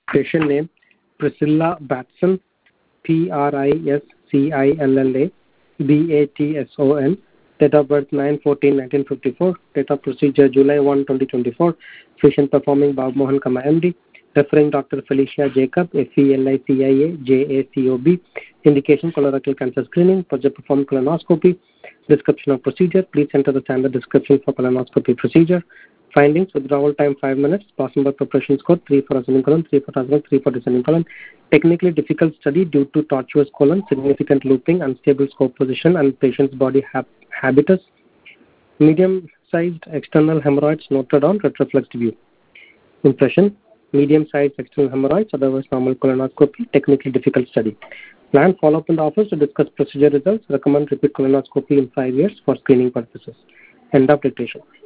Patient name Priscilla Batson, Priscilla Batson. Date of birth 9/14/1954. Date of procedure July 1, 2024. Physician performing Bob Mohan Kama MD. Referring Dr. Felicia Jacob, FELICIA JACOB. Indication colorectal cancer screening. Project perform colonoscopy. Description of procedure. Please enter the standard description for colonoscopy procedure. Findings: withdrawal time 5 minutes. Pass number preparation score 3 for ascending colon, 3 for transverse, 3 for descending colon. Technically difficult study due to tortuous colon, significant looping, unstable scope position, and patient's body habitus. Medium-sized external hemorrhoids noted on retroflexed view. Impression: medium-sized external hemorrhoids, otherwise normal colonoscopy. Technically difficult study. Plan follow-up in the office to discuss procedure results. Recommend repeat colonoscopy in 5 years for screening purposes. End of dictation.